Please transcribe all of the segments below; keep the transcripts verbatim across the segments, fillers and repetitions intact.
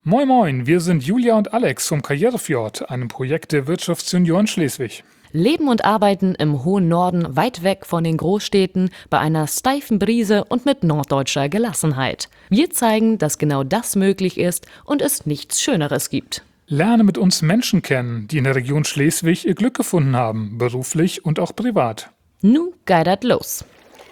Moin Moin, wir sind Julia und Alex vom Karrierefjord, einem Projekt der Wirtschaftsjunioren Schleswig. Leben und Arbeiten im hohen Norden, weit weg von den Großstädten, bei einer steifen Brise und mit norddeutscher Gelassenheit. Wir zeigen, dass genau das möglich ist und es nichts Schöneres gibt. Lerne mit uns Menschen kennen, die in der Region Schleswig ihr Glück gefunden haben, beruflich und auch privat. Nu geidert los.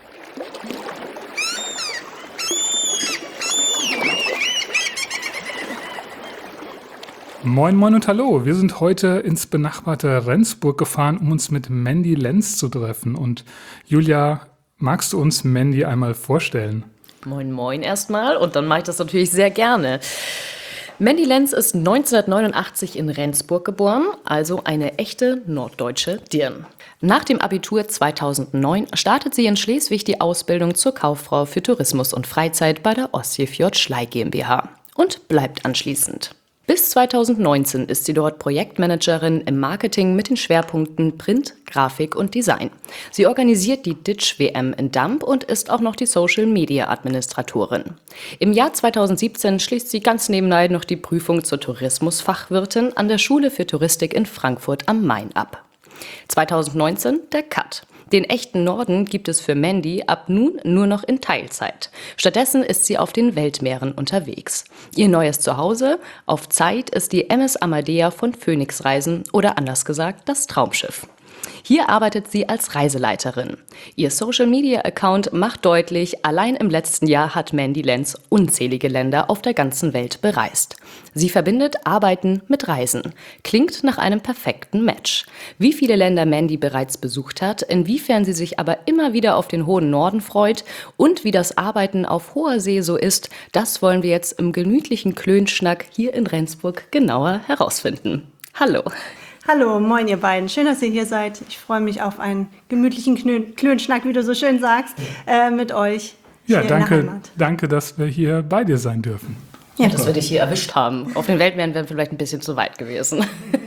Moin Moin und Hallo, wir sind heute ins benachbarte Rendsburg gefahren, um uns mit Mandy Lenz zu treffen. Und Julia, magst du uns Mandy einmal vorstellen? Moin Moin erstmal und dann mache ich das natürlich sehr gerne. Mandy Lenz ist neunzehnhundertneunundachtzig in Rendsburg geboren, also eine echte norddeutsche Dirn. Nach dem Abitur zweitausendneun startet sie in Schleswig die Ausbildung zur Kauffrau für Tourismus und Freizeit bei der Ostseefjord Schlei GmbH und bleibt anschließend. Bis zweitausendneunzehn ist sie dort Projektmanagerin im Marketing mit den Schwerpunkten Print, Grafik und Design. Sie organisiert die Ditch-W M in Damp und ist auch noch die Social-Media-Administratorin. Im Jahr zweitausendsiebzehn schließt sie ganz nebenbei noch die Prüfung zur Tourismusfachwirtin an der Schule für Touristik in Frankfurt am Main ab. zweitausendneunzehn der Cut. Den echten Norden gibt es für Mandy ab nun nur noch in Teilzeit. Stattdessen ist sie auf den Weltmeeren unterwegs. Ihr neues Zuhause auf Zeit ist die M S Amadea von Phoenix Reisen oder anders gesagt das Traumschiff. Hier arbeitet sie als Reiseleiterin. Ihr Social-Media-Account macht deutlich, allein im letzten Jahr hat Mandy Lenz unzählige Länder auf der ganzen Welt bereist. Sie verbindet Arbeiten mit Reisen. Klingt nach einem perfekten Match. Wie viele Länder Mandy bereits besucht hat, inwiefern sie sich aber immer wieder auf den hohen Norden freut und wie das Arbeiten auf hoher See so ist, das wollen wir jetzt im gemütlichen Klönschnack hier in Rendsburg genauer herausfinden. Hallo! Hallo, moin ihr beiden. Schön, dass ihr hier seid. Ich freue mich auf einen gemütlichen Knö- Klönschnack, wie du so schön sagst, äh, mit euch Ja, hier in der danke, Heimat. danke, dass wir hier bei dir sein dürfen. Ja, Dass wir dich hier erwischt haben. Auf den Weltmeeren wären wir vielleicht ein bisschen zu weit gewesen.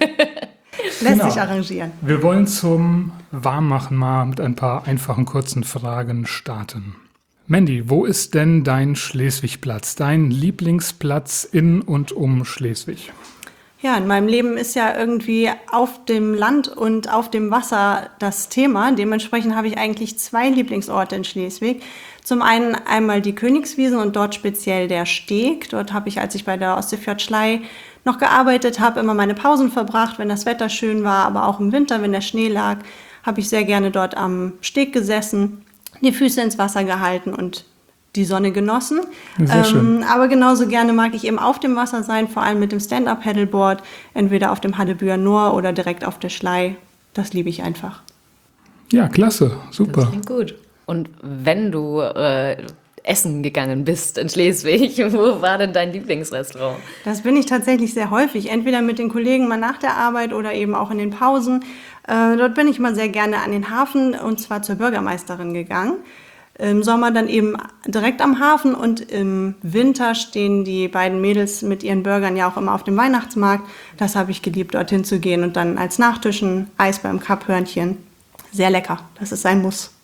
lässt Genau. sich arrangieren. Wir wollen zum Warmmachen mal mit ein paar einfachen, kurzen Fragen starten. Mandy, wo ist denn dein Schleswigplatz, dein Lieblingsplatz in und um Schleswig? Ja, in meinem Leben ist ja irgendwie auf dem Land und auf dem Wasser das Thema. Dementsprechend habe ich eigentlich zwei Lieblingsorte in Schleswig. Zum einen einmal die Königswiesen und dort speziell der Steg. Dort habe ich, als ich bei der Ostseefjord Schlei noch gearbeitet habe, immer meine Pausen verbracht, wenn das Wetter schön war, aber auch im Winter, wenn der Schnee lag, habe ich sehr gerne dort am Steg gesessen, die Füße ins Wasser gehalten und die Sonne genossen. Sehr schön. Ähm, aber genauso gerne mag ich eben auf dem Wasser sein, vor allem mit dem Stand-Up-Paddleboard, entweder auf dem Hallebüer Noor oder direkt auf der Schlei. Das liebe ich einfach. Ja, klasse, Das super. klingt gut. Und wenn du äh, essen gegangen bist in Schleswig, wo war denn dein Lieblingsrestaurant? Das bin ich tatsächlich sehr häufig, entweder mit den Kollegen mal nach der Arbeit oder eben auch in den Pausen. Äh, dort bin ich mal sehr gerne an den Hafen und zwar zur Bürgermeisterin gegangen. Im Sommer dann eben direkt am Hafen und im Winter stehen die beiden Mädels mit ihren Burgern ja auch immer auf dem Weihnachtsmarkt. Das habe ich geliebt, dorthin zu gehen und dann als Nachtischen Eis beim Kapphörnchen. Sehr lecker, das ist ein Muss.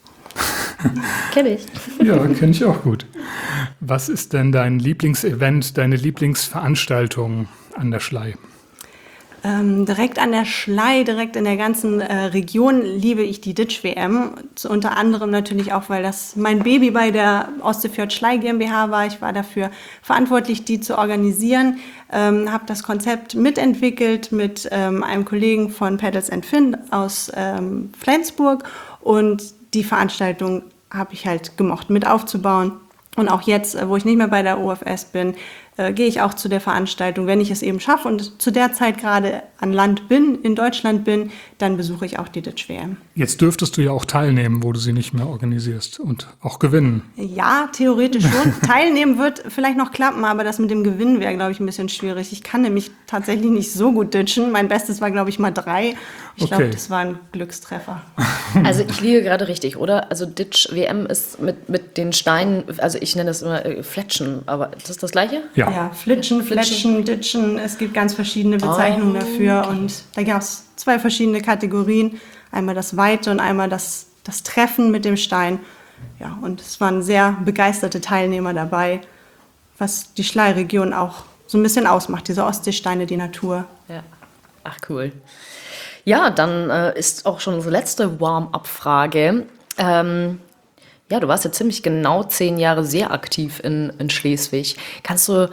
Kenn ich. Ja, kenne ich auch gut. Was ist denn dein Lieblingsevent, deine Lieblingsveranstaltung an der Schlei? Ähm, direkt an der Schlei, direkt in der ganzen äh, Region liebe ich die Ditch-W M. Zu, unter anderem natürlich auch, weil das mein Baby bei der Ostseefjord Schlei GmbH war. Ich war dafür verantwortlich, die zu organisieren. Ähm, habe das Konzept mitentwickelt mit ähm, einem Kollegen von Paddles and Fin aus ähm, Flensburg. Und die Veranstaltung habe ich halt gemocht, mit aufzubauen. Und auch jetzt, äh, wo ich nicht mehr bei der O F S bin, äh, gehe ich auch zu der Veranstaltung, wenn ich es eben schaffe und zu der Zeit gerade an Land bin, in Deutschland bin, dann besuche ich auch die Ditch-W M. Jetzt dürftest du ja auch teilnehmen, wo du sie nicht mehr organisierst und auch gewinnen. Ja, theoretisch schon. Teilnehmen wird vielleicht noch klappen, aber das mit dem Gewinnen wäre, glaube ich, ein bisschen schwierig. Ich kann nämlich tatsächlich nicht so gut ditchen. Mein Bestes war, glaube ich, mal drei. Ich Okay. glaube, das war ein Glückstreffer. Also ich liege gerade richtig, oder? Also Ditch-W M ist mit, mit den Steinen, also ich nenne das immer äh, Fletschen, aber ist das das Gleiche? Ja, Ja, Flitschen, Fletschen, Ditchen, es gibt ganz verschiedene Bezeichnungen Oh, dafür und da gab es zwei verschiedene Kategorien, einmal das Weite und einmal das, das Treffen mit dem Stein. Ja, und es waren sehr begeisterte Teilnehmer dabei, was die Schlei-Region auch so ein bisschen ausmacht, diese Ostseesteine, die Natur. Ja. Ach, cool. Ja, dann äh, ist auch schon unsere letzte Warm-up-Frage. Ähm, ja, du warst ja ziemlich genau zehn Jahre sehr aktiv in, in Schleswig. Kannst du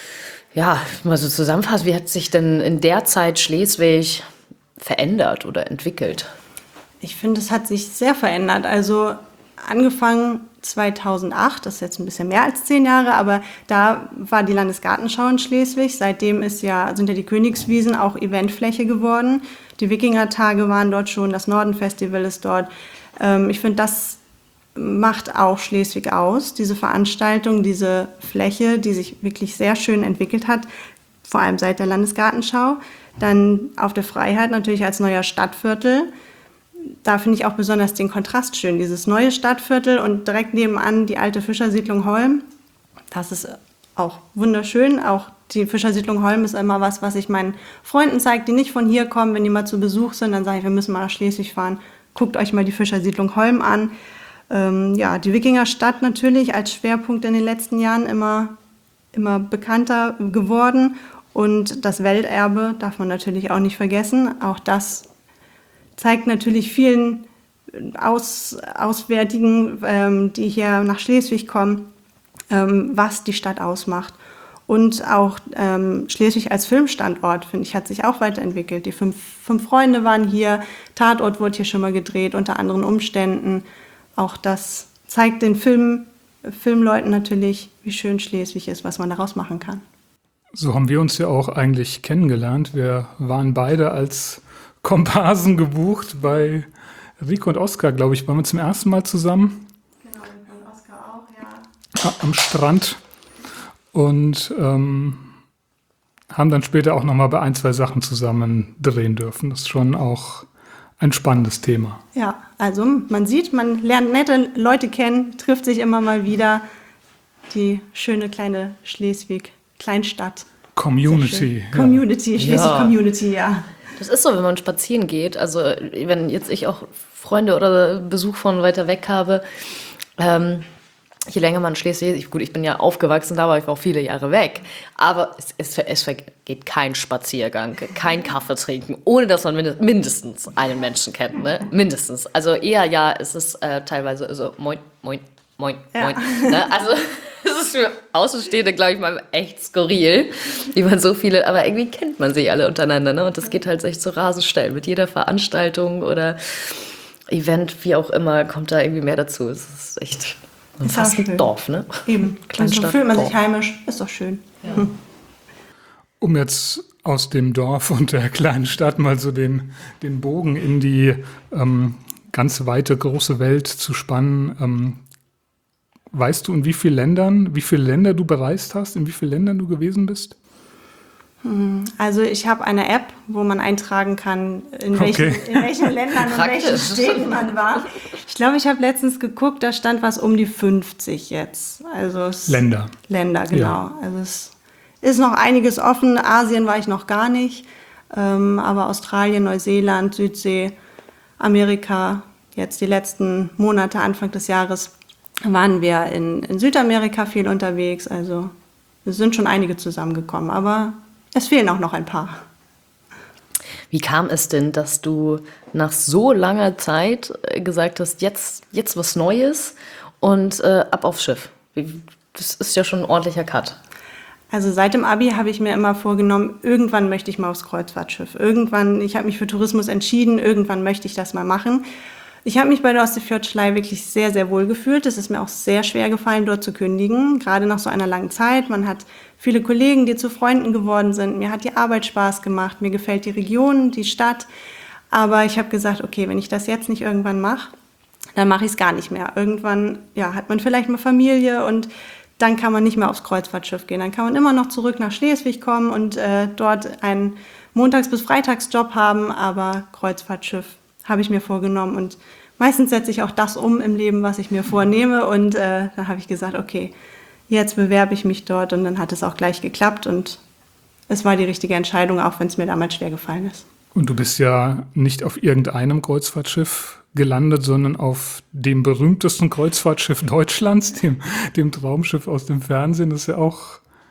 ja mal so zusammenfassen, wie hat sich denn in der Zeit Schleswig verändert oder entwickelt? Ich finde, es hat sich sehr verändert. Also angefangen zweitausendacht, das ist jetzt ein bisschen mehr als zehn Jahre, aber da war die Landesgartenschau in Schleswig. Seitdem ist ja, sind ja die Königswiesen auch Eventfläche geworden. Die Wikingertage waren dort schon, das Nordenfestival ist dort. Ähm, ich finde, das macht auch Schleswig aus, diese Veranstaltung, diese Fläche, die sich wirklich sehr schön entwickelt hat, vor allem seit der Landesgartenschau. Dann auf der Freiheit natürlich als neuer Stadtviertel. Da finde ich auch besonders den Kontrast schön, dieses neue Stadtviertel und direkt nebenan die alte Fischersiedlung Holm. Das ist auch wunderschön. Auch die Fischersiedlung Holm ist immer was, was ich meinen Freunden zeige, die nicht von hier kommen. Wenn die mal zu Besuch sind, dann sage ich, wir müssen mal nach Schleswig fahren. Guckt euch mal die Fischersiedlung Holm an. Ähm, ja, die Wikingerstadt natürlich als Schwerpunkt in den letzten Jahren immer, immer bekannter geworden. Und das Welterbe darf man natürlich auch nicht vergessen. Auch das zeigt natürlich vielen Aus, Auswärtigen, ähm, die hier nach Schleswig kommen, ähm, was die Stadt ausmacht. Und auch ähm, Schleswig als Filmstandort, finde ich, hat sich auch weiterentwickelt. Die fünf, fünf Freunde waren hier, Tatort wurde hier schon mal gedreht, unter anderen Umständen. Auch das zeigt den Film, Filmleuten natürlich, wie schön Schleswig ist, was man daraus machen kann. So haben wir uns ja auch eigentlich kennengelernt. Wir waren beide als Komparsen gebucht bei Rico und Oskar, glaube ich, waren wir zum ersten Mal zusammen. Genau, und Oskar auch, ja. Am Strand und ähm, haben dann später auch nochmal bei ein, zwei Sachen zusammen drehen dürfen. Das ist schon auch ein spannendes Thema. Ja, also man sieht, man lernt nette Leute kennen, trifft sich immer mal wieder. Die schöne kleine Schleswig-Kleinstadt. Community. Ja. Community, Schleswig-Community, ja. ja. Das ist so, wenn man spazieren geht. Also wenn jetzt ich auch Freunde oder Besuch von weiter weg habe, ähm, je länger man Schleswig, ich, gut, ich bin ja aufgewachsen, da war ich auch viele Jahre weg, aber es, es, es vergeht kein Spaziergang, kein Kaffee trinken, ohne dass man mindest, mindestens einen Menschen kennt, ne? Mindestens. Also eher ja, es ist äh, teilweise so moin, moin, moin, ja. moin. Ne? Also es ist für Außenstehende, glaube ich, mal echt skurril, wie man so viele, aber irgendwie kennt man sich alle untereinander, ne? Und das geht halt echt so rasend schnell. Mit jeder Veranstaltung oder Event, wie auch immer, kommt da irgendwie mehr dazu. Es ist echt ist fast ein Dorf, ne? Eben. Und so fühlt man sich heimisch. Ist doch schön. Ja. Hm. Um jetzt aus dem Dorf und der kleinen Stadt mal so den, den Bogen in die ähm, ganz weite, große Welt zu spannen, ähm, weißt du, in wie vielen Ländern, wie viele Länder du bereist hast, in wie vielen Ländern du gewesen bist? Also ich habe eine App, wo man eintragen kann, in welchen, okay. in welchen Ländern und welchen Städten man war. Ich glaube, ich habe letztens geguckt, da stand was um die fünfzig jetzt. Also es Länder. Länder, genau. Ja. Also es ist noch einiges offen. Asien war ich noch gar nicht, ähm, aber Australien, Neuseeland, Südsee, Amerika, jetzt die letzten Monate, Anfang des Jahres, waren wir in, in Südamerika viel unterwegs. Also es sind schon einige zusammengekommen, aber es fehlen auch noch ein paar. Wie kam es denn, dass du nach so langer Zeit gesagt hast, jetzt, jetzt was Neues und äh, ab aufs Schiff? Das ist ja schon ein ordentlicher Cut. Also seit dem Abi habe ich mir immer vorgenommen, irgendwann möchte ich mal aufs Kreuzfahrtschiff. Irgendwann, ich habe mich für Tourismus entschieden, irgendwann möchte ich das mal machen. Ich habe mich bei der Ostseefjord-Schlei wirklich sehr, sehr wohl gefühlt. Es ist mir auch sehr schwer gefallen, dort zu kündigen, gerade nach so einer langen Zeit. Man hat viele Kollegen, die zu Freunden geworden sind. Mir hat die Arbeit Spaß gemacht, mir gefällt die Region, die Stadt. Aber ich habe gesagt, okay, wenn ich das jetzt nicht irgendwann mache, dann mache ich es gar nicht mehr. Irgendwann ja, hat man vielleicht mal Familie und dann kann man nicht mehr aufs Kreuzfahrtschiff gehen. Dann kann man immer noch zurück nach Schleswig kommen und äh, dort einen Montags- bis Freitagsjob haben, aber Kreuzfahrtschiff habe ich mir vorgenommen und meistens setze ich auch das um im Leben, was ich mir vornehme und äh, dann habe ich gesagt, okay, jetzt bewerbe ich mich dort und dann hat es auch gleich geklappt und es war die richtige Entscheidung, auch wenn es mir damals schwer gefallen ist. Und du bist ja nicht auf irgendeinem Kreuzfahrtschiff gelandet, sondern auf dem berühmtesten Kreuzfahrtschiff Deutschlands, dem, dem Traumschiff aus dem Fernsehen. Das ist ja auch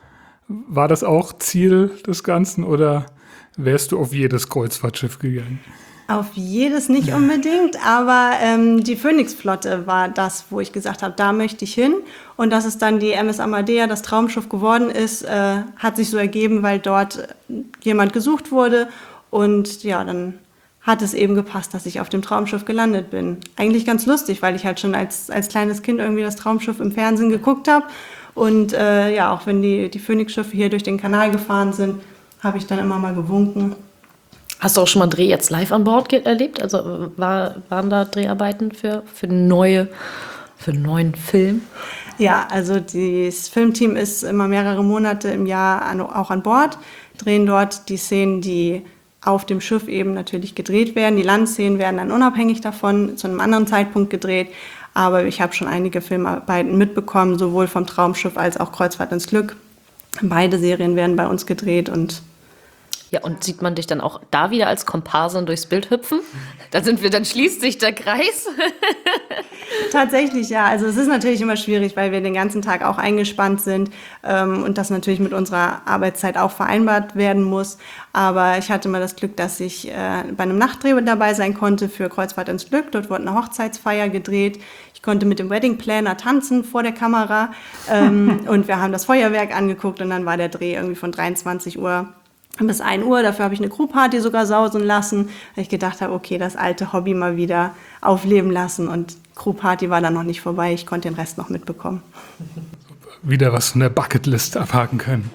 War das auch Ziel des Ganzen oder wärst du auf jedes Kreuzfahrtschiff gegangen? Auf jedes nicht unbedingt, aber ähm, die Phoenix-Flotte war das, wo ich gesagt habe, da möchte ich hin. Und dass es dann die M S Amadea, das Traumschiff geworden ist, äh, hat sich so ergeben, weil dort jemand gesucht wurde. Und ja, dann hat es eben gepasst, dass ich auf dem Traumschiff gelandet bin. Eigentlich ganz lustig, weil ich halt schon als, als kleines Kind irgendwie das Traumschiff im Fernsehen geguckt habe. Und äh, ja, auch wenn die, die Phoenix-Schiffe hier durch den Kanal gefahren sind, habe ich dann immer mal gewunken. Hast du auch schon mal einen Dreh jetzt live an Bord ge- erlebt? Also war, waren da Dreharbeiten für, für, neue, für einen neuen Film? Ja, also das Filmteam ist immer mehrere Monate im Jahr an, auch an Bord, drehen dort die Szenen, die auf dem Schiff eben natürlich gedreht werden. Die Landszenen werden dann unabhängig davon zu einem anderen Zeitpunkt gedreht. Aber ich habe schon einige Filmarbeiten mitbekommen, sowohl vom Traumschiff als auch Kreuzfahrt ins Glück. Beide Serien werden bei uns gedreht und Ja, und sieht man dich dann auch da wieder als Komparsin durchs Bild hüpfen? Dann sind wir, dann schließt sich der Kreis. tatsächlich, ja. Also es ist natürlich immer schwierig, weil wir den ganzen Tag auch eingespannt sind ähm, und das natürlich mit unserer Arbeitszeit auch vereinbart werden muss. Aber ich hatte mal das Glück, dass ich äh, bei einem Nachtdreh dabei sein konnte für Kreuzfahrt ins Glück. Dort wurde eine Hochzeitsfeier gedreht. Ich konnte mit dem Wedding Planner tanzen vor der Kamera ähm, und wir haben das Feuerwerk angeguckt und dann war der Dreh irgendwie von dreiundzwanzig Uhr bis ein Uhr, dafür habe ich eine Crewparty sogar sausen lassen, weil ich gedacht habe, okay, das alte Hobby mal wieder aufleben lassen und Crewparty war dann noch nicht vorbei, ich konnte den Rest noch mitbekommen. Wieder was von der Bucketlist abhaken können.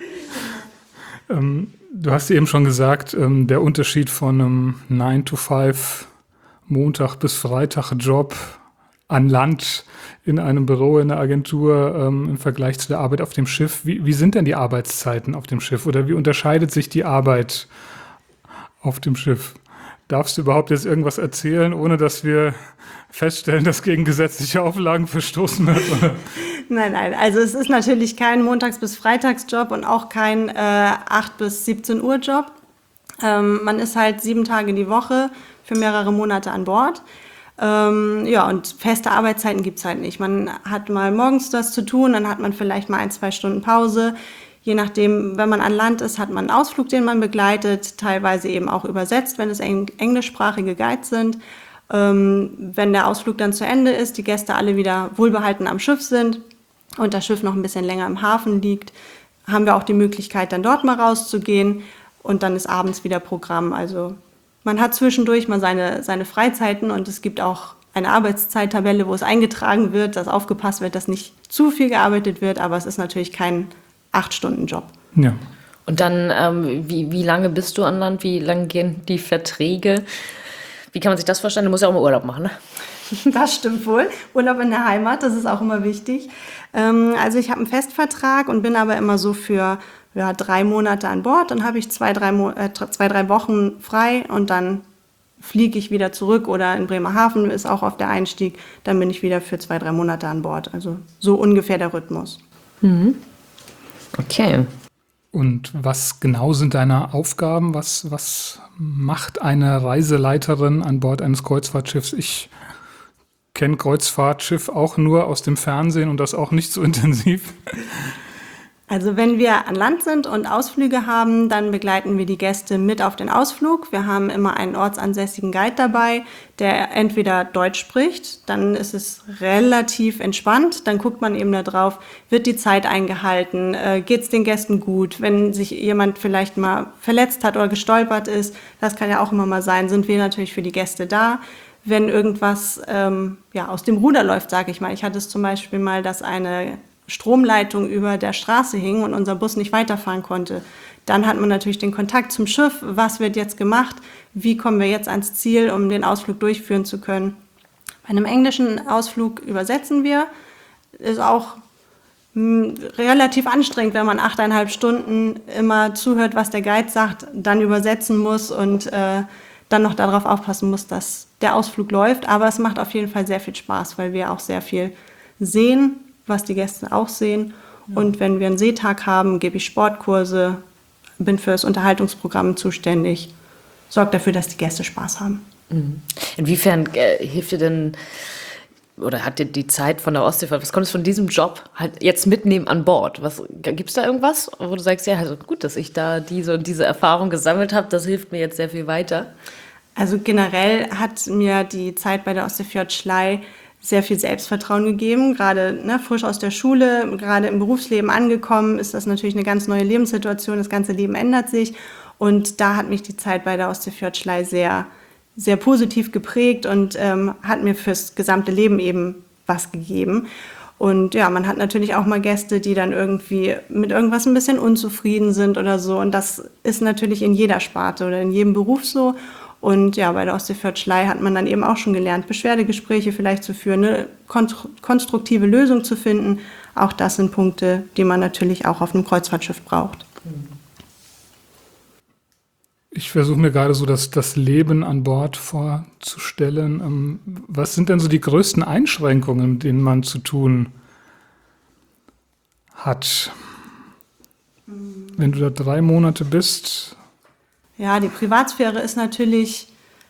ähm, du hast eben schon gesagt, ähm, der Unterschied von einem nine to five Montag bis Freitag Job an Land in einem Büro, in einer Agentur ähm, im Vergleich zu der Arbeit auf dem Schiff. Wie, wie sind denn die Arbeitszeiten auf dem Schiff oder wie unterscheidet sich die Arbeit auf dem Schiff? Darfst du überhaupt jetzt irgendwas erzählen, ohne dass wir feststellen, dass gegen gesetzliche Auflagen verstoßen wird? Oder? Nein, nein, also es ist natürlich kein Montags- bis Freitagsjob und auch kein äh, acht bis siebzehn Uhr Job. Ähm, man ist halt sieben Tage die Woche für mehrere Monate an Bord. Ähm, ja, und feste Arbeitszeiten gibt's halt nicht. Man hat mal morgens das zu tun, dann hat man vielleicht mal ein, zwei Stunden Pause. Je nachdem, wenn man an Land ist, hat man einen Ausflug, den man begleitet, teilweise eben auch übersetzt, wenn es eng- englischsprachige Guides sind. Ähm, wenn der Ausflug dann zu Ende ist, die Gäste alle wieder wohlbehalten am Schiff sind und das Schiff noch ein bisschen länger im Hafen liegt, haben wir auch die Möglichkeit, dann dort mal rauszugehen und dann ist abends wieder Programm. Also man hat zwischendurch mal seine, seine Freizeiten und es gibt auch eine Arbeitszeittabelle, wo es eingetragen wird, dass aufgepasst wird, dass nicht zu viel gearbeitet wird, aber es ist natürlich kein acht-Stunden-Job. Ja. Und dann, ähm, wie, wie lange bist du an Land? Wie lange gehen die Verträge? Wie kann man sich das vorstellen? Du musst ja auch mal Urlaub machen, ne? Das stimmt wohl. Urlaub in der Heimat, das ist auch immer wichtig. Ähm, also ich habe einen Festvertrag und bin aber immer so für ja, drei Monate an Bord. Dann habe ich zwei drei, Mo- äh, zwei, drei Wochen frei und dann fliege ich wieder zurück oder in Bremerhaven ist auch auf der Einstieg. Dann bin ich wieder für zwei, drei Monate an Bord. Also so ungefähr der Rhythmus. Okay. Und was genau sind deine Aufgaben? Was, was macht eine Reiseleiterin an Bord eines Kreuzfahrtschiffs? Ich kenne Kreuzfahrtschiff auch nur aus dem Fernsehen und das auch nicht so intensiv. Also wenn wir an Land sind und Ausflüge haben, dann begleiten wir die Gäste mit auf den Ausflug. Wir haben immer einen ortsansässigen Guide dabei, der entweder Deutsch spricht, dann ist es relativ entspannt, dann guckt man eben da drauf, wird die Zeit eingehalten, äh, geht es den Gästen gut, wenn sich jemand vielleicht mal verletzt hat oder gestolpert ist, das kann ja auch immer mal sein, sind wir natürlich für die Gäste da. Wenn irgendwas ähm, ja, aus dem Ruder läuft, sage ich mal. Ich hatte es zum Beispiel mal, dass eine Stromleitung über der Straße hing und unser Bus nicht weiterfahren konnte. Dann hat man natürlich den Kontakt zum Schiff. Was wird jetzt gemacht? Wie kommen wir jetzt ans Ziel, um den Ausflug durchführen zu können? Bei einem englischen Ausflug übersetzen wir. Ist auch mh, relativ anstrengend, wenn man achteinhalb Stunden immer zuhört, was der Guide sagt, dann übersetzen muss und äh, dann noch darauf aufpassen muss, dass der Ausflug läuft. Aber es macht auf jeden Fall sehr viel Spaß, weil wir auch sehr viel sehen, was die Gäste auch sehen. Ja. Und wenn wir einen Seetag haben, gebe ich Sportkurse, bin für das Unterhaltungsprogramm zuständig, sorge dafür, dass die Gäste Spaß haben. Inwiefern äh, hilft dir denn oder hat dir die Zeit von der Ostseefahrt, was konntest du von diesem Job halt jetzt mitnehmen an Bord? Was, gibt's da irgendwas, wo du sagst, ja, also gut, dass ich da diese und diese Erfahrung gesammelt habe, das hilft mir jetzt sehr viel weiter? Also generell hat mir die Zeit bei der Ostseefjord Schlei sehr viel Selbstvertrauen gegeben. Gerade ne, frisch aus der Schule, gerade im Berufsleben angekommen, ist das natürlich eine ganz neue Lebenssituation. Das ganze Leben ändert sich. Und da hat mich die Zeit bei der Ostseefjord Schlei sehr, sehr positiv geprägt und ähm, hat mir fürs gesamte Leben eben was gegeben. Und ja, man hat natürlich auch mal Gäste, die dann irgendwie mit irgendwas ein bisschen unzufrieden sind oder so. Und das ist natürlich in jeder Sparte oder in jedem Beruf so. Und ja, bei der Ostseefjord Schlei hat man dann eben auch schon gelernt, Beschwerdegespräche vielleicht zu führen, eine konstruktive Lösung zu finden. Auch das sind Punkte, die man natürlich auch auf einem Kreuzfahrtschiff braucht. Ich versuche mir gerade so das, das Leben an Bord vorzustellen. Ähm, was sind denn so die größten Einschränkungen, mit denen man zu tun hat? Wenn du da drei Monate bist. Ja, die Privatsphäre ist natürlich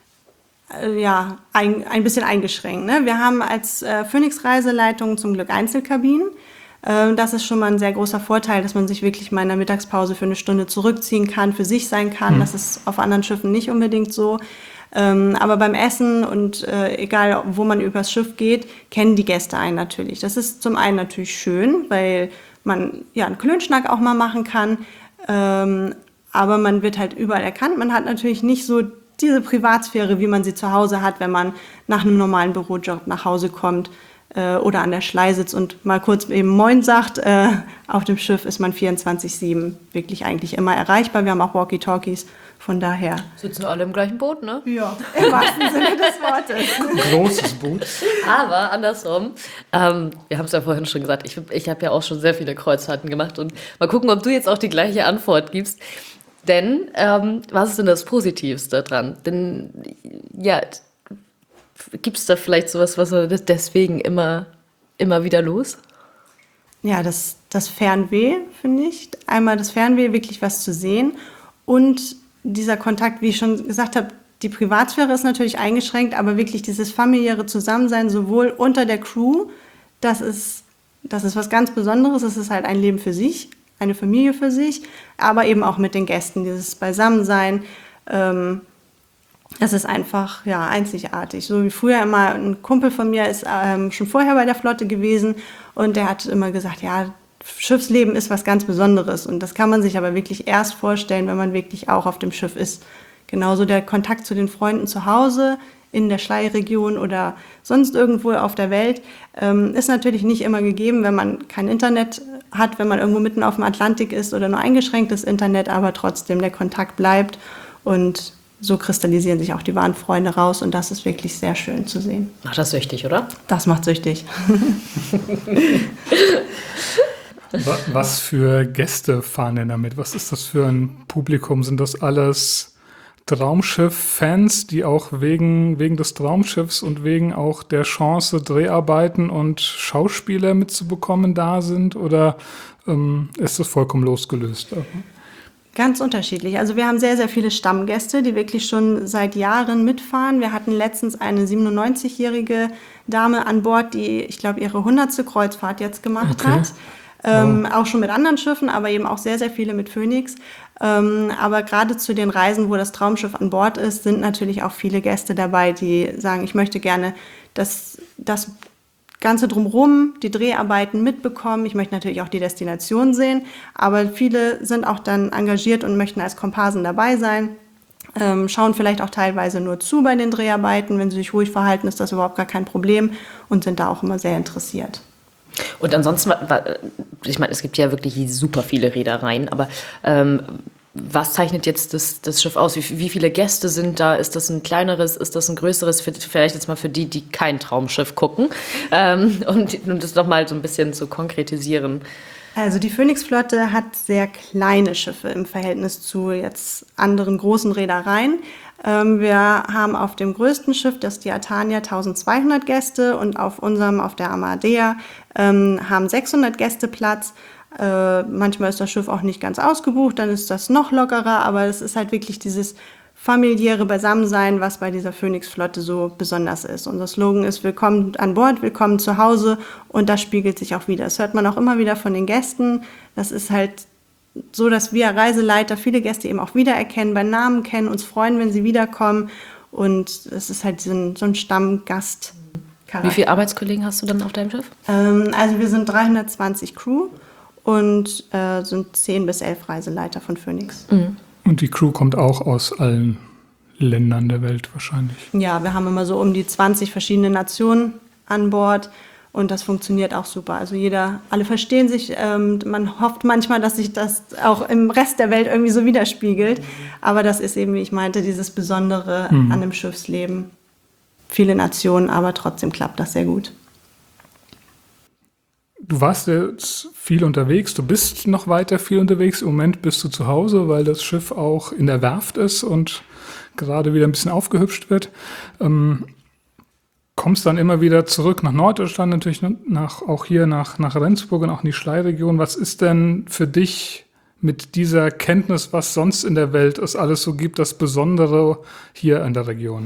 äh, ja, ein, ein bisschen eingeschränkt. Ne? Wir haben als äh, Phoenix-Reiseleitung zum Glück Einzelkabinen. Äh, das ist schon mal ein sehr großer Vorteil, dass man sich wirklich mal in der Mittagspause für eine Stunde zurückziehen kann, für sich sein kann. Mhm. Das ist auf anderen Schiffen nicht unbedingt so. Ähm, aber beim Essen und äh, egal, wo man übers Schiff geht, kennen die Gäste einen natürlich. Das ist zum einen natürlich schön, weil man ja einen Klönschnack auch mal machen kann. Ähm, Aber man wird halt überall erkannt. Man hat natürlich nicht so diese Privatsphäre, wie man sie zu Hause hat, wenn man nach einem normalen Bürojob nach Hause kommt äh, oder an der Schlei sitzt und mal kurz eben Moin sagt. Äh, auf dem Schiff ist man vierundzwanzig sieben wirklich eigentlich immer erreichbar. Wir haben auch Walkie-Talkies, von daher. Sitzen alle im gleichen Boot, ne? Ja, im wahrsten Sinne des Wortes. Großes Boot. Aber andersrum, ähm, wir haben es ja vorhin schon gesagt, ich, ich habe ja auch schon sehr viele Kreuzfahrten gemacht und mal gucken, ob du jetzt auch die gleiche Antwort gibst. Denn, ähm, was ist denn das Positivste dran? Denn, ja, gibt es da vielleicht sowas, was das deswegen immer, immer wieder los? Ja, das, das Fernweh, finde ich. Einmal das Fernweh, wirklich was zu sehen. Und dieser Kontakt, wie ich schon gesagt habe, die Privatsphäre ist natürlich eingeschränkt, aber wirklich dieses familiäre Zusammensein, sowohl unter der Crew, das ist, das ist was ganz Besonderes. Es ist halt ein Leben für sich. Eine Familie für sich, aber eben auch mit den Gästen, dieses Beisammensein, ähm, das ist einfach ja, einzigartig. So wie früher immer, ein Kumpel von mir ist ähm, schon vorher bei der Flotte gewesen und der hat immer gesagt, ja, Schiffsleben ist was ganz Besonderes und das kann man sich aber wirklich erst vorstellen, wenn man wirklich auch auf dem Schiff ist. Genauso der Kontakt zu den Freunden zu Hause, in der Schlei-Region oder sonst irgendwo auf der Welt, ähm, ist natürlich nicht immer gegeben, wenn man kein Internet hat, wenn man irgendwo mitten auf dem Atlantik ist oder nur eingeschränktes Internet, aber trotzdem der Kontakt bleibt und so kristallisieren sich auch die wahren Freunde raus und das ist wirklich sehr schön zu sehen. Macht das süchtig, oder? Das macht süchtig. Was für Gäste fahren denn damit? Was ist das für ein Publikum? Sind das alles Traumschiff-Fans, die auch wegen, wegen des Traumschiffs und wegen auch der Chance, Dreharbeiten und Schauspieler mitzubekommen da sind? Oder ähm, ist das vollkommen losgelöst? Ganz unterschiedlich. Also wir haben sehr, sehr viele Stammgäste, die wirklich schon seit Jahren mitfahren. Wir hatten letztens eine siebenundneunzigjährige Dame an Bord, die, ich glaube, ihre hundertste Kreuzfahrt jetzt gemacht okay. hat. Ähm, wow. Auch schon mit anderen Schiffen, aber eben auch sehr, sehr viele mit Phoenix. Ähm, aber gerade zu den Reisen, wo das Traumschiff an Bord ist, sind natürlich auch viele Gäste dabei, die sagen, ich möchte gerne das, das Ganze drumherum, die Dreharbeiten mitbekommen. Ich möchte natürlich auch die Destination sehen, aber viele sind auch dann engagiert und möchten als Komparsen dabei sein. Ähm, schauen vielleicht auch teilweise nur zu bei den Dreharbeiten. Wenn sie sich ruhig verhalten, ist das überhaupt gar kein Problem und sind da auch immer sehr interessiert. Und ansonsten, ich meine, es gibt ja wirklich super viele Reedereien, aber ähm, was zeichnet jetzt das, das Schiff aus? Wie, wie viele Gäste sind da? Ist das ein kleineres, ist das ein größeres? Für, vielleicht jetzt mal für die, die kein Traumschiff gucken. Ähm, und, und das nochmal so ein bisschen zu konkretisieren. Also die Phoenix-Flotte hat sehr kleine Schiffe im Verhältnis zu jetzt anderen großen Reedereien. Ähm, wir haben auf dem größten Schiff, das ist die Atania, eintausendzweihundert Gäste und auf unserem, auf der Amadea, ähm, haben sechshundert Gäste Platz. Äh, manchmal ist das Schiff auch nicht ganz ausgebucht, dann ist das noch lockerer, aber es ist halt wirklich dieses familiäre Beisammensein, was bei dieser Phoenix-Flotte so besonders ist. Unser Slogan ist Willkommen an Bord, willkommen zu Hause und das spiegelt sich auch wieder. Das hört man auch immer wieder von den Gästen. Das ist halt so, dass wir Reiseleiter viele Gäste eben auch wiedererkennen, bei Namen kennen, uns freuen, wenn sie wiederkommen und es ist halt so ein, so ein Stammgast. Wie viele Arbeitskollegen hast du dann auf deinem Schiff? Ähm, also wir sind dreihundertzwanzig Crew und äh, sind zehn bis elf Reiseleiter von Phoenix. Mhm. Und die Crew kommt auch aus allen Ländern der Welt wahrscheinlich. Ja, wir haben immer so um die zwanzig verschiedene Nationen an Bord und das funktioniert auch super. Also jeder, alle verstehen sich. Ähm, man hofft manchmal, dass sich das auch im Rest der Welt irgendwie so widerspiegelt. Aber das ist eben, wie ich meinte, dieses Besondere mhm. an dem Schiffsleben. Viele Nationen, aber trotzdem klappt das sehr gut. Du warst jetzt viel unterwegs, du bist noch weiter viel unterwegs. Im Moment bist du zu Hause, weil das Schiff auch in der Werft ist und gerade wieder ein bisschen aufgehübscht wird. Ähm, kommst dann immer wieder zurück nach Norddeutschland, natürlich nach, auch hier nach, nach Rendsburg und auch in die Schlei-Region. Was ist denn für dich mit dieser Kenntnis, was sonst in der Welt es alles so gibt, das Besondere hier in der Region?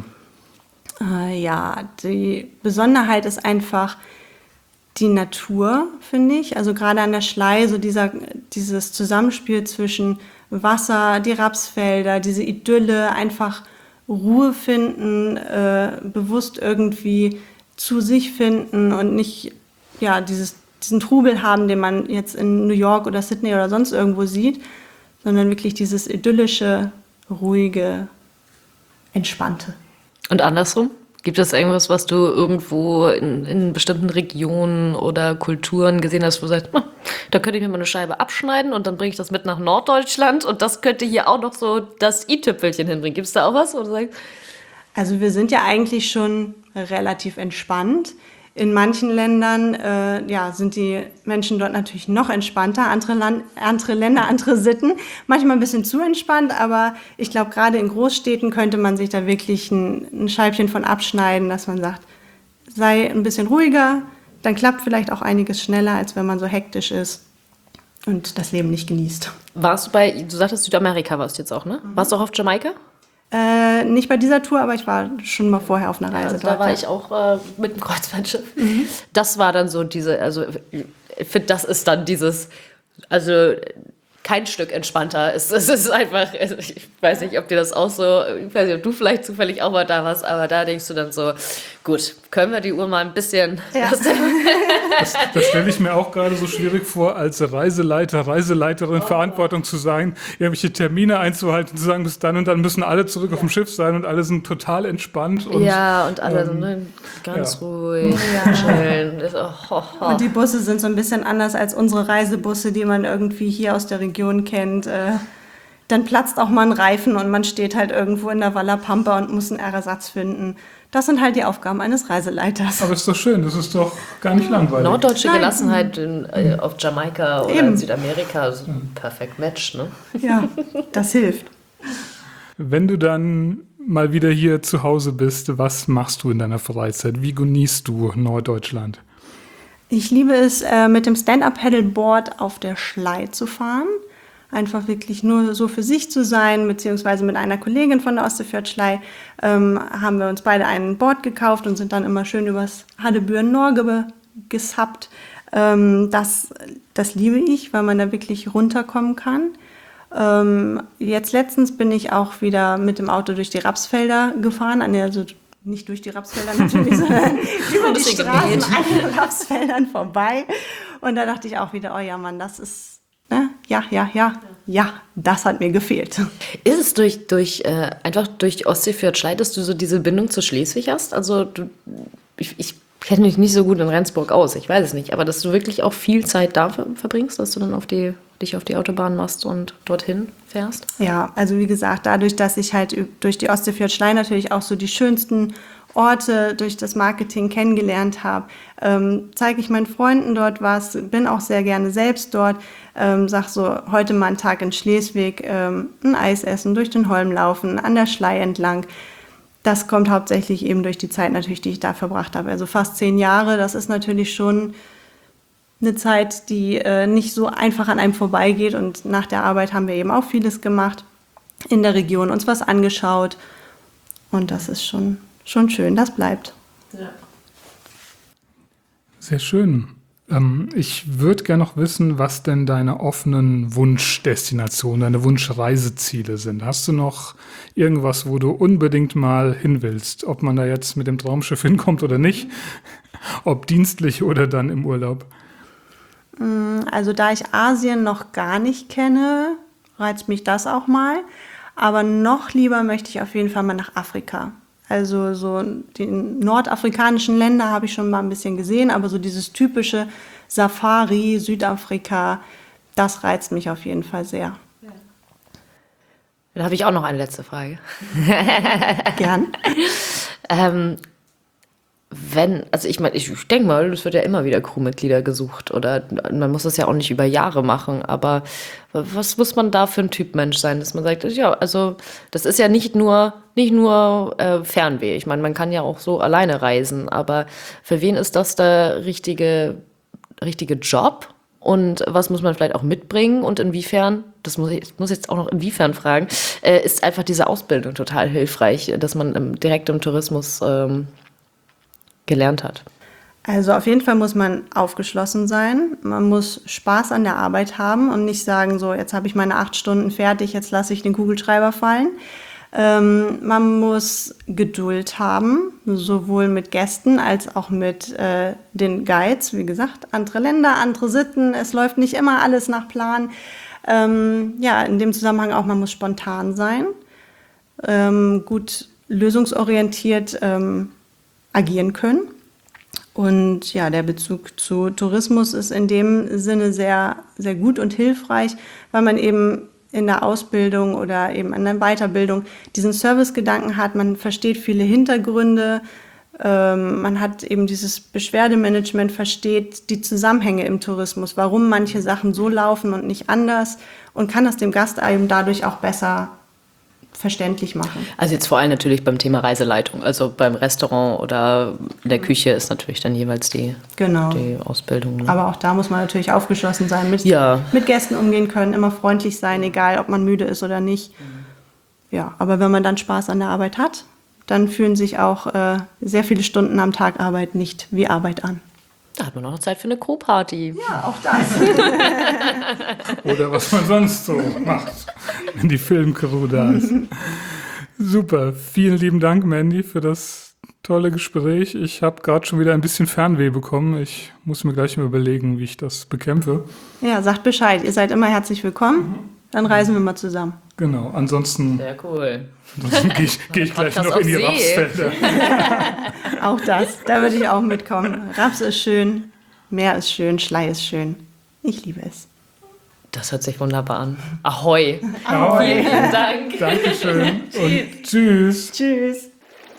Äh, ja, die Besonderheit ist einfach die Natur, finde ich. Also gerade an der Schlei, so dieser, dieses Zusammenspiel zwischen Wasser, die Rapsfelder, diese Idylle, einfach Ruhe finden, äh, bewusst irgendwie zu sich finden und nicht ja, dieses, diesen Trubel haben, den man jetzt in New York oder Sydney oder sonst irgendwo sieht, sondern wirklich dieses idyllische, ruhige, entspannte. Und andersrum? Gibt es irgendwas, was du irgendwo in, in bestimmten Regionen oder Kulturen gesehen hast, wo du sagst, da könnte ich mir mal eine Scheibe abschneiden und dann bringe ich das mit nach Norddeutschland und das könnte hier auch noch so das i-Tüpfelchen hinbringen. Gibt es da auch was? Wo du sagst? Also wir sind ja eigentlich schon relativ entspannt. In manchen Ländern äh, ja, sind die Menschen dort natürlich noch entspannter, andere, Land, andere Länder, andere Sitten, manchmal ein bisschen zu entspannt, aber ich glaube, gerade in Großstädten könnte man sich da wirklich ein, ein Scheibchen von abschneiden, dass man sagt, sei ein bisschen ruhiger, dann klappt vielleicht auch einiges schneller, als wenn man so hektisch ist und das Leben nicht genießt. Warst du bei, du sagtest Südamerika warst du jetzt auch, ne? Mhm. Warst du auch auf Jamaika? Äh, nicht bei dieser Tour, aber ich war schon mal vorher auf einer Reise. Also da war ich auch äh, mit dem Kreuzfahrtschiff. Mhm. Das war dann so diese, also ich finde, das ist dann dieses, also kein Stück entspannter. Es, es ist einfach, ich weiß nicht, ob dir das auch so, ich weiß nicht, ob du vielleicht zufällig auch mal da warst, aber da denkst du dann so, gut, können wir die Uhr mal ein bisschen... Ja. Das, das stelle ich mir auch gerade so schwierig vor, als Reiseleiter, Reiseleiterin oh. Verantwortung zu sein, irgendwelche Termine einzuhalten, zu sagen, bis dann und dann müssen alle zurück auf dem Schiff sein und alle sind total entspannt. Und, ja, und alle ähm, sind ne, ganz ja. ruhig, ja. chillen. Oh, oh, oh. Und die Busse sind so ein bisschen anders als unsere Reisebusse, die man irgendwie hier aus der Region kennt. Äh, dann platzt auch mal ein Reifen und man steht halt irgendwo in der Walla Pampa und muss einen Ersatz finden. Das sind halt die Aufgaben eines Reiseleiters. Aber ist doch schön, das ist doch gar nicht langweilig. Norddeutsche Nein. Gelassenheit in, äh, auf Jamaika oder Eben. in Südamerika, also ein perfekt Match, ne? Ja, das hilft. Wenn du dann mal wieder hier zu Hause bist, was machst du in deiner Freizeit? Wie genießt du Norddeutschland? Ich liebe es, äh, mit dem Stand-Up-Paddleboard auf der Schlei zu fahren. Einfach wirklich nur so für sich zu sein, beziehungsweise mit einer Kollegin von der Osterfjord Schlei ähm, haben wir uns beide ein Board gekauft und sind dann immer schön übers Hadebüren-Norge gesappt. Ähm, das, das liebe ich, weil man da wirklich runterkommen kann. Ähm, jetzt letztens bin ich auch wieder mit dem Auto durch die Rapsfelder gefahren, also nicht durch die Rapsfelder natürlich, sondern über die Straßen an den Rapsfeldern vorbei. Und da dachte ich auch wieder, oh ja Mann, das ist... Ne? Ja, ja, ja, ja, das hat mir gefehlt. Ist es durch, durch äh, einfach durch die Ostseefjord Schlei, dass du so diese Bindung zu Schleswig hast? Also du, ich, ich kenne mich nicht so gut in Rendsburg aus, ich weiß es nicht, aber dass du wirklich auch viel Zeit da verbringst, dass du dann auf die, dich auf die Autobahn machst und dorthin fährst? Ja, also wie gesagt, dadurch, dass ich halt durch die Ostseefjord Schlei natürlich auch so die schönsten Orte durch das Marketing kennengelernt habe, ähm, zeige ich meinen Freunden dort was, bin auch sehr gerne selbst dort, ähm, sag so, heute mal einen Tag in Schleswig, ähm, ein Eis essen, durch den Holm laufen, an der Schlei entlang. Das kommt hauptsächlich eben durch die Zeit natürlich, die ich da verbracht habe. Also fast zehn Jahre, das ist natürlich schon eine Zeit, die äh, nicht so einfach an einem vorbeigeht und nach der Arbeit haben wir eben auch vieles gemacht. in der Region, uns was angeschaut. Und das ist schon, schon schön, das bleibt. Ja. Sehr schön. Ähm, ich würde gerne noch wissen, was denn deine offenen Wunschdestinationen, deine Wunschreiseziele sind. Hast du noch irgendwas, wo du unbedingt mal hin willst? Ob man da jetzt mit dem Traumschiff hinkommt oder nicht? Ob dienstlich oder dann im Urlaub? Also da ich Asien noch gar nicht kenne, reizt mich das auch mal. Aber noch lieber möchte ich auf jeden Fall mal nach Afrika. Also so die nordafrikanischen Länder habe ich schon mal ein bisschen gesehen, aber so dieses typische Safari, Südafrika, das reizt mich auf jeden Fall sehr. Dann habe ich auch noch eine letzte Frage. Gern. ähm, wenn, also ich meine, ich denke mal, es wird ja immer wieder Crewmitglieder gesucht oder man muss das ja auch nicht über Jahre machen, aber was muss man da für ein Typ Mensch sein, dass man sagt, ja, also das ist ja nicht nur, nicht nur äh, Fernweh. Ich meine, man kann ja auch so alleine reisen, aber für wen ist das der richtige, richtige Job? Und was muss man vielleicht auch mitbringen und inwiefern, das muss ich, ich muss jetzt auch noch inwiefern fragen, äh, ist einfach diese Ausbildung total hilfreich, dass man im, direkt im Tourismus ähm, gelernt hat? Also auf jeden Fall muss man aufgeschlossen sein. Man muss Spaß an der Arbeit haben und nicht sagen, so jetzt habe ich meine acht Stunden fertig, jetzt lasse ich den Kugelschreiber fallen. Ähm, man muss Geduld haben, sowohl mit Gästen als auch mit äh, den Guides. Wie gesagt, andere Länder, andere Sitten. Es läuft nicht immer alles nach Plan. Ähm, ja, in dem Zusammenhang auch, man muss spontan sein, ähm, gut lösungsorientiert ähm, agieren können. Und ja, der Bezug zu Tourismus ist in dem Sinne sehr, sehr gut und hilfreich, weil man eben in der Ausbildung oder eben an der Weiterbildung diesen Servicegedanken hat. Man versteht viele Hintergründe, ähm, man hat eben dieses Beschwerdemanagement, versteht die Zusammenhänge im Tourismus, warum manche Sachen so laufen und nicht anders und kann das dem Gast eben dadurch auch besser verständlich machen. Also jetzt vor allem natürlich beim Thema Reiseleitung, also beim Restaurant oder in der Küche ist natürlich dann jeweils die, genau. die Ausbildung. Ne? Aber auch da muss man natürlich aufgeschlossen sein, mit, ja. mit Gästen umgehen können, immer freundlich sein, egal ob man müde ist oder nicht. Ja, aber wenn man dann Spaß an der Arbeit hat, dann fühlen sich auch äh, sehr viele Stunden am Tag Arbeit nicht wie Arbeit an. Da hat man auch noch Zeit für eine Crewparty. Ja, auch das. Oder was man sonst so macht, wenn die Filmcrew da ist. Super, vielen lieben Dank, Mandy, für das tolle Gespräch. Ich habe gerade schon wieder ein bisschen Fernweh bekommen. Ich muss mir gleich mal überlegen, wie ich das bekämpfe. Ja, sagt Bescheid. Ihr seid immer herzlich willkommen. Dann reisen wir mal zusammen. Genau, ansonsten, Sehr cool. ansonsten gehe ich, geh ich gleich Podcast noch in die auf See. Rapsfelder. Auch das, da würde ich auch mitkommen. Raps ist schön, Meer ist schön, Schlei ist schön. Ich liebe es. Das hört sich wunderbar an. Ahoi. Ahoi. Vielen lieben Dank. Dankeschön und tschüss. Tschüss.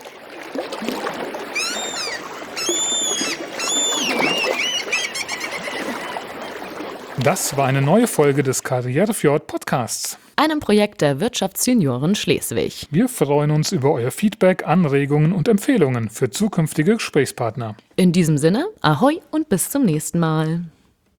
Das war eine neue Folge des Karrierefjord Podcasts. Einem Projekt der Wirtschaftsjunioren Schleswig. Wir freuen uns über euer Feedback, Anregungen und Empfehlungen für zukünftige Gesprächspartner. In diesem Sinne, Ahoi und bis zum nächsten Mal.